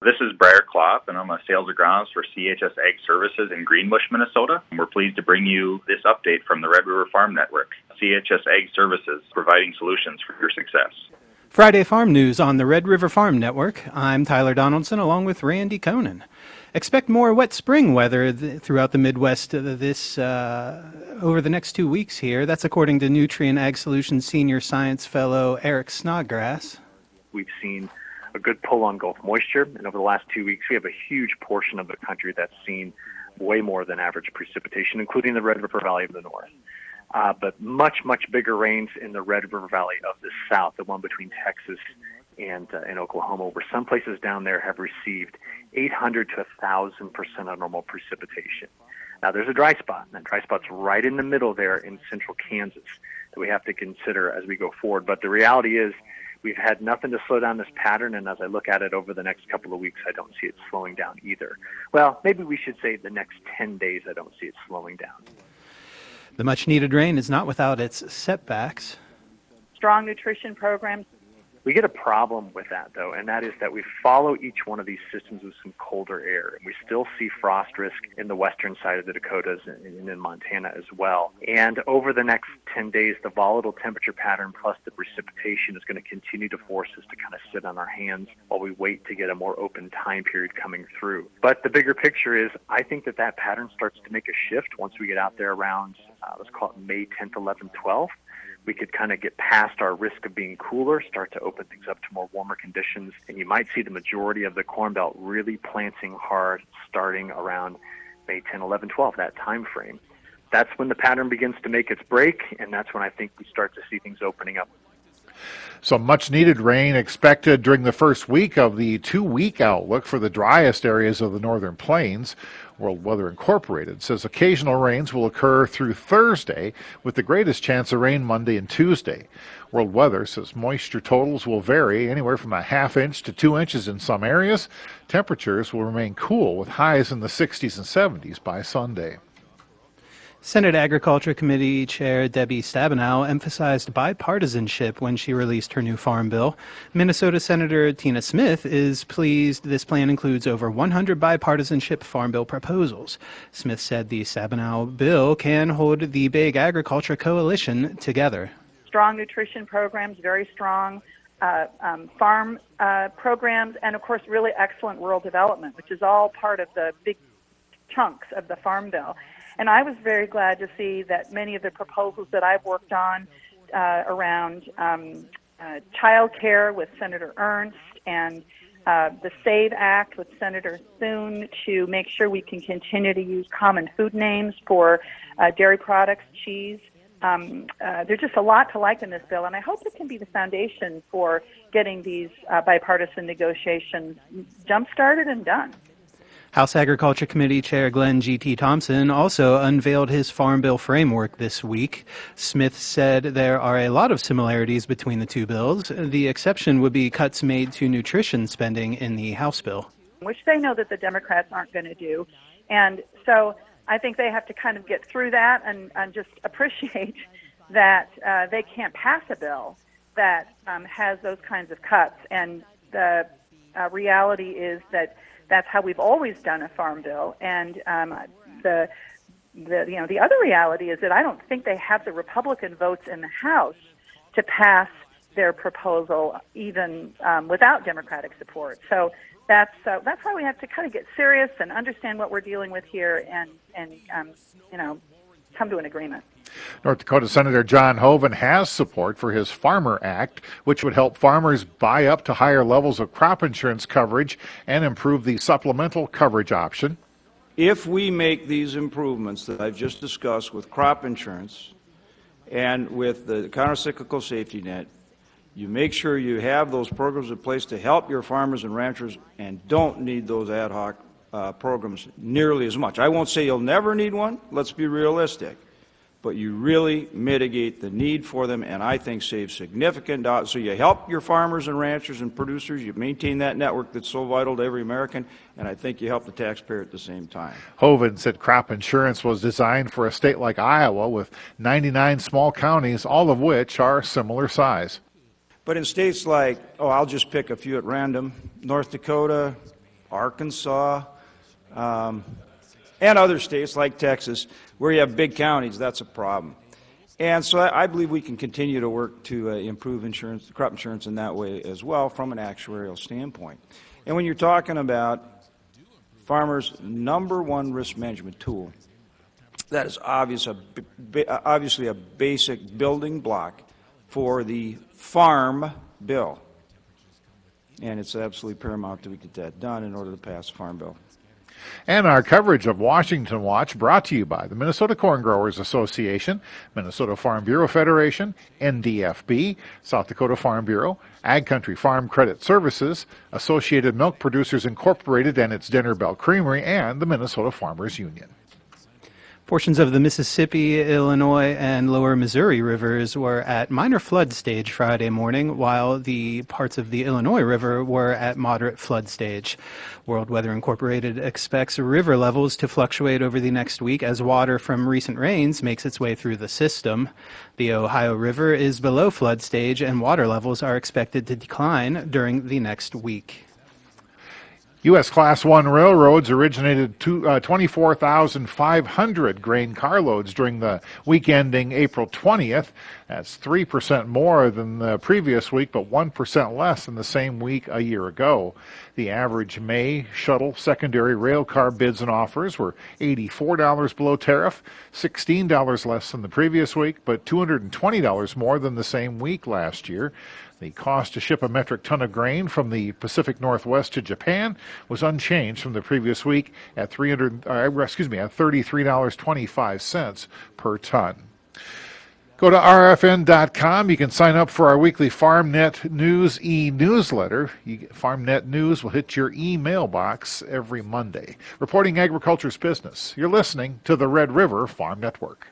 This is Briar Klopp, and I'm a sales agronomist for CHS Ag Services in Greenbush, Minnesota. And we're pleased to bring you this update from the Red River Farm Network. CHS Ag Services, providing solutions for your success. Friday Farm News on the Red River Farm Network. I'm Tyler Donaldson along with Randy Conan. Expect more wet spring weather throughout the Midwest over the next 2 weeks here. That's according to Nutrien Ag Solutions Senior Science Fellow Eric Snodgrass. We've seen a good pull on Gulf moisture, and over the last 2 weeks, we have a huge portion of the country that's seen way more than average precipitation, including the Red River Valley of the North. But much, much bigger rains in the Red River Valley of the South, the one between Texas and Oklahoma, where some places down there have received 800 to 1,000% of normal precipitation. Now, there's a dry spot, and that dry spot's right in the middle there in central Kansas that we have to consider as we go forward. But the reality is, we've had nothing to slow down this pattern, and as I look at it over the next couple of weeks, I don't see it slowing down either. Well, maybe we should say the next 10 days, I don't see it slowing down. The much-needed rain is not without its setbacks. Strong nutrition programs. We get a problem with that, though, and that is that we follow each one of these systems with some colder air, and we still see frost risk in the western side of the Dakotas and in Montana as well. And over the next 10 days, the volatile temperature pattern plus the precipitation is going to continue to force us to kind of sit on our hands while we wait to get a more open time period coming through. But the bigger picture is, I think that pattern starts to make a shift once we get out there around, let's call it May 10th, 11th, 12th. We could kind of get past our risk of being cooler, start to open things up to more warmer conditions, and you might see the majority of the Corn Belt really planting hard starting around May 10, 11, 12, that time frame. That's when the pattern begins to make its break, and that's when I think we start to see things opening up. Some much-needed rain expected during the first week of the 2-week outlook for the driest areas of the northern plains. World Weather Incorporated says occasional rains will occur through Thursday, with the greatest chance of rain Monday and Tuesday. World Weather says moisture totals will vary anywhere from a half inch to 2 inches in some areas. Temperatures will remain cool with highs in the 60s and 70s by Sunday. Senate Agriculture Committee Chair Debbie Stabenow emphasized bipartisanship when she released her new farm bill. Minnesota Senator Tina Smith is pleased this plan includes over 100 bipartisanship farm bill proposals. Smith said the Stabenow bill can hold the big agriculture coalition together. Strong nutrition programs, very strong farm programs, and of course really excellent rural development, which is all part of the big chunks of the farm bill. And I was very glad to see that many of the proposals that I've worked on around child care with Senator Ernst and the SAVE Act with Senator Thune to make sure we can continue to use common food names for dairy products, cheese. There's just a lot to like in this bill, and I hope it can be the foundation for getting these bipartisan negotiations jump-started and done. House Agriculture Committee Chair Glenn G.T. Thompson also unveiled his Farm Bill framework this week. Smith said there are a lot of similarities between the two bills. The exception would be cuts made to nutrition spending in the House bill, which they know that the Democrats aren't going to do. And so I think they have to kind of get through that and just appreciate that they can't pass a bill that has those kinds of cuts. And the reality is that that's how we've always done a farm bill, and the other reality is that I don't think they have the Republican votes in the House to pass their proposal even without Democratic support. So that's why we have to kind of get serious and understand what we're dealing with here, and come to an agreement. North Dakota Senator John Hoeven has support for his Farmer Act, which would help farmers buy up to higher levels of crop insurance coverage and improve the supplemental coverage option. If we make these improvements that I've just discussed with crop insurance and with the countercyclical safety net, you make sure you have those programs in place to help your farmers and ranchers and don't need those ad hoc programs nearly as much. I won't say you'll never need one. Let's be realistic. But you really mitigate the need for them, and I think save significant dollars. So you help your farmers and ranchers and producers, you maintain that network that's so vital to every American, and I think you help the taxpayer at the same time. Hoeven said crop insurance was designed for a state like Iowa with 99 small counties, all of which are similar size. But in states like, I'll just pick a few at random, North Dakota, Arkansas, and other states like Texas, where you have big counties, that's a problem. And so I believe we can continue to work to improve insurance, crop insurance in that way as well from an actuarial standpoint. And when you're talking about farmers' number one risk management tool, that is obviously a basic building block for the Farm Bill. And it's absolutely paramount that we get that done in order to pass the Farm Bill. And our coverage of Washington Watch brought to you by the Minnesota Corn Growers Association, Minnesota Farm Bureau Federation, NDFB, South Dakota Farm Bureau, Ag Country Farm Credit Services, Associated Milk Producers Incorporated and its Dinner Bell Creamery, and the Minnesota Farmers Union. Portions of the Mississippi, Illinois, and lower Missouri rivers were at minor flood stage Friday morning, while the parts of the Illinois River were at moderate flood stage. World Weather Incorporated expects river levels to fluctuate over the next week as water from recent rains makes its way through the system. The Ohio River is below flood stage, and water levels are expected to decline during the next week. U.S. Class 1 railroads originated 24,500 grain carloads during the week ending April 20th. That's 3% more than the previous week, but 1% less than the same week a year ago. The average May shuttle secondary rail car bids and offers were $84 below tariff, $16 less than the previous week, but $220 more than the same week last year. The cost to ship a metric ton of grain from the Pacific Northwest to Japan was unchanged from the previous week at $33.25 per ton. Go to rfn.com. You can sign up for our weekly FarmNet News e-newsletter. FarmNet News will hit your email box every Monday. Reporting agriculture's business, you're listening to the Red River Farm Network.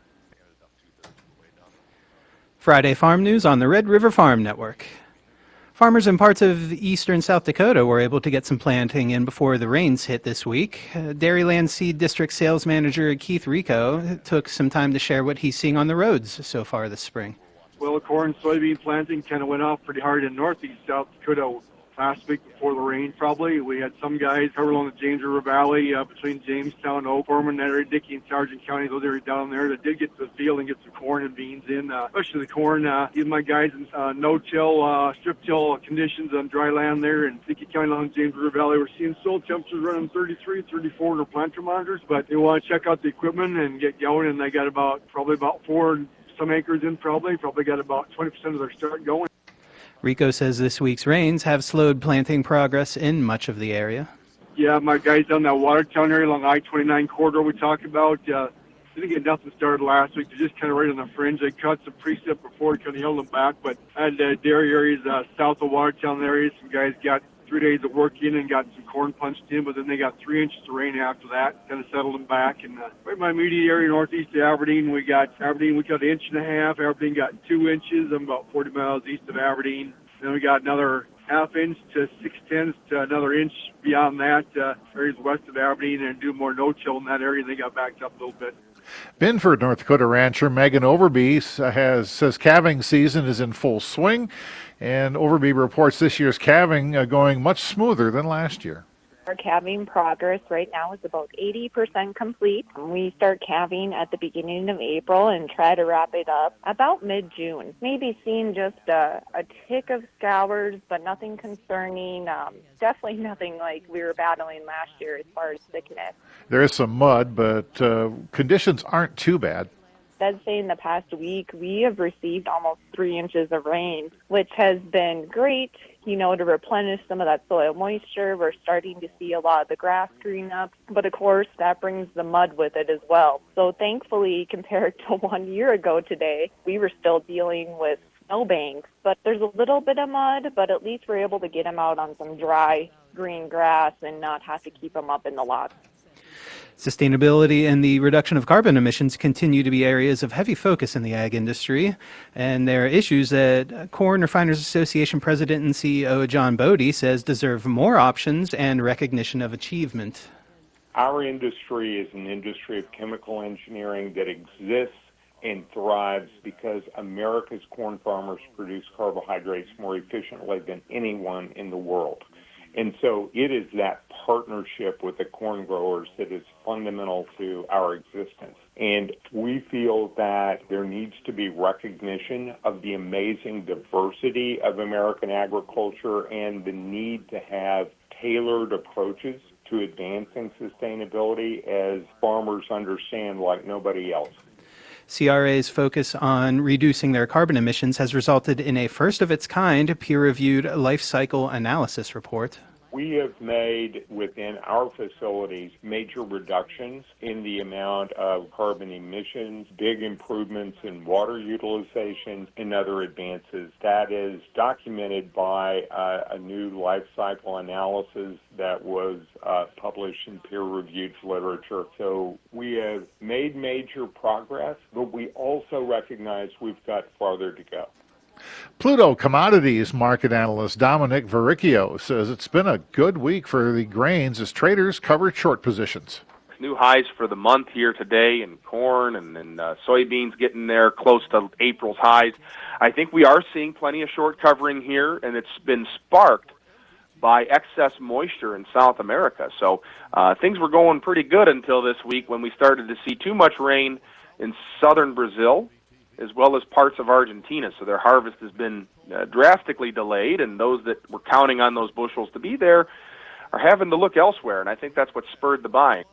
Friday Farm News on the Red River Farm Network. Farmers in parts of eastern South Dakota were able to get some planting in before the rains hit this week. Dairyland Seed District Sales Manager Keith Rico took some time to share what he's seeing on the roads so far this spring. Well, the corn soybean planting kind of went off pretty hard in northeast South Dakota last week before the rain, probably. We had some guys covered along the James River Valley between Jamestown, Oak, Ormond, that area, Dickey, and Sargent County, those areas down there that did get to the field and get some corn and beans in, especially the corn. Even my guys in no-till, strip-till conditions on dry land there in Dickey County along the James River Valley. We're seeing soil temperatures running 33, 34 in our planter monitors, but they want to check out the equipment and get going, and they got probably about 4 some acres in probably got about 20% of their start going. Rico says this week's rains have slowed planting progress in much of the area. Yeah, my guys down that Watertown area along I-29 corridor we talked about, didn't get nothing started last week. They're just kind of right on the fringe. They cut some precip before, kind of held them back. But I had dairy areas south of Watertown area. Some guys got 3 days of work in and got some corn punched in, but then they got 3 inches of rain after that, kind of settled them back. And right in my immediate area northeast of Aberdeen, we got an inch and a half. Aberdeen got 2 inches. I'm about 40 miles east of Aberdeen. Then we got another half inch to 6/10 to another inch beyond that, areas west of Aberdeen, and do more no-till in that area, and they got backed up a little bit. Binford, North Dakota rancher Megan Overby says calving season is in full swing, and Overby reports this year's calving going much smoother than last year. Our calving progress right now is about 80% complete. We start calving at the beginning of April and try to wrap it up about mid-June. Maybe seeing just a tick of scours, but nothing concerning. Definitely nothing like we were battling last year as far as thickness. There is some mud, but conditions aren't too bad. I'd say in the past week, we have received almost 3 inches of rain, which has been great, to replenish some of that soil moisture. We're starting to see a lot of the grass green up, but of course that brings the mud with it as well. So thankfully, compared to 1 year ago today, we were still dealing with snowbanks, but there's a little bit of mud, but at least we're able to get them out on some dry green grass and not have to keep them up in the lots. Sustainability and the reduction of carbon emissions continue to be areas of heavy focus in the ag industry, and there are issues that Corn Refiners Association President and CEO John Bodie says deserve more options and recognition of achievement. Our industry is an industry of chemical engineering that exists and thrives because America's corn farmers produce carbohydrates more efficiently than anyone in the world. And so it is that partnership with the corn growers that is fundamental to our existence. And we feel that there needs to be recognition of the amazing diversity of American agriculture and the need to have tailored approaches to advancing sustainability as farmers understand like nobody else. CRA's focus on reducing their carbon emissions has resulted in a first-of-its-kind peer-reviewed life cycle analysis report. We have made within our facilities major reductions in the amount of carbon emissions, big improvements in water utilization, and other advances. That is documented by a new life cycle analysis that was published in peer-reviewed literature. So we have made major progress, but we also recognize we've got farther to go. Pluto Commodities market analyst Dominic Verricchio says it's been a good week for the grains as traders covered short positions. New highs for the month here today in corn and soybeans getting there close to April's highs. I think we are seeing plenty of short covering here, and it's been sparked by excess moisture in South America. So things were going pretty good until this week when we started to see too much rain in southern Brazil, as well as parts of Argentina. So their harvest has been drastically delayed, and those that were counting on those bushels to be there are having to look elsewhere, and I think that's what spurred the buying.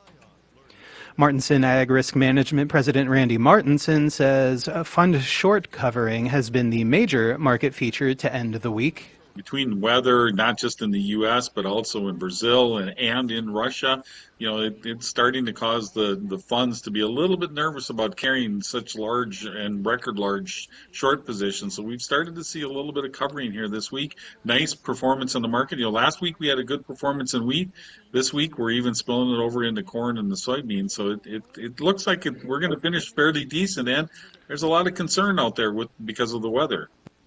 Martinson Ag Risk Management President Randy Martinson says fund short covering has been the major market feature to end the week. Between weather, not just in the U.S., but also in Brazil and in Russia, it's starting to cause the funds to be a little bit nervous about carrying such large and record large short positions. So we've started to see a little bit of covering here this week. Nice performance in the market. Last week we had a good performance in wheat. This week we're even spilling it over into corn and the soybeans. So it looks like we're going to finish fairly decent, and there's a lot of concern out there because of the weather.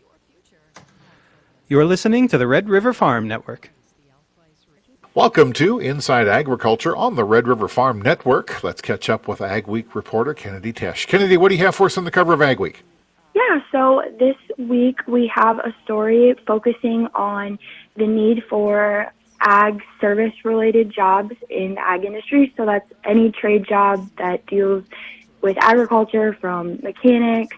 You're listening to the Red River Farm Network. Welcome to Inside Agriculture on the Red River Farm Network. Let's catch up with Ag Week reporter Kennedy Tesh. Kennedy, what do you have for us on the cover of Ag Week? Yeah, so this week we have a story focusing on the need for ag service-related jobs in the ag industry. So that's any trade job that deals with agriculture, from mechanics,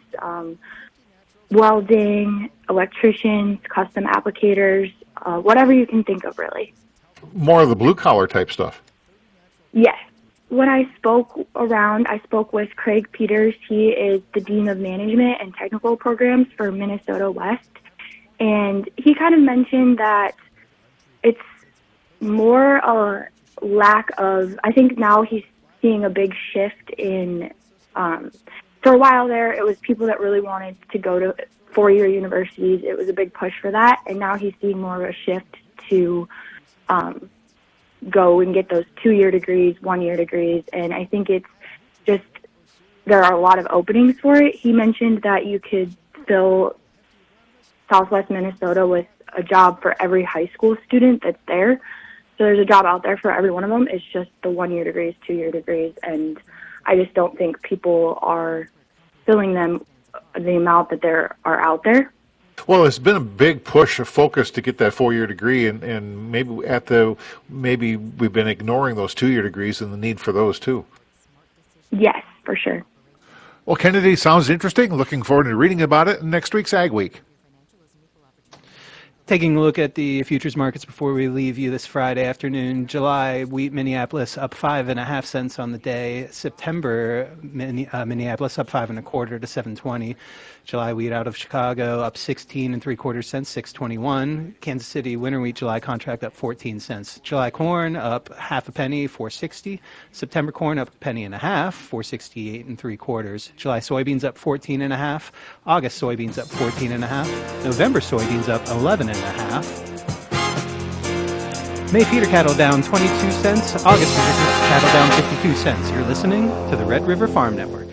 welding, electricians, custom applicators, whatever you can think of, really. More of the blue-collar type stuff. Yes. When I spoke with Craig Peters. He is the Dean of Management and Technical Programs for Minnesota West. And he kind of mentioned that it's more a lack of, I think now he's seeing a big shift in, for a while there, it was people that really wanted to go to four-year universities. It was a big push for that. And now he's seeing more of a shift to go and get those 2-year degrees, 1-year degrees. And I think it's just, there are a lot of openings for it. He mentioned that you could fill Southwest Minnesota with a job for every high school student that's there. So there's a job out there for every one of them. It's just the 1-year degrees, 2-year degrees. And I just don't think people are filling them the amount that there are out there. Well, it's been a big push of focus to get that 4-year degree, and maybe we've been ignoring those 2-year degrees and the need for those too. Yes, for sure. Well, Kennedy, sounds interesting. Looking forward to reading about it in next week's Ag Week. Taking a look at the futures markets before we leave you this Friday afternoon. July wheat Minneapolis up 5.5 cents on the day. September Minneapolis up 5 1/4 to 7.20. July wheat out of Chicago up 16 3/4 cents, 6.21. Kansas City winter wheat July contract up 14 cents. July corn up 1/2 penny, 4.60. September corn up 1.5 pennies, 4.68 3/4. July soybeans up 14.5. August soybeans up 14.5. November soybeans up 11.5. May feeder cattle down 22 cents. August feeder cattle down 52 cents. You're listening to the Red River Farm Network.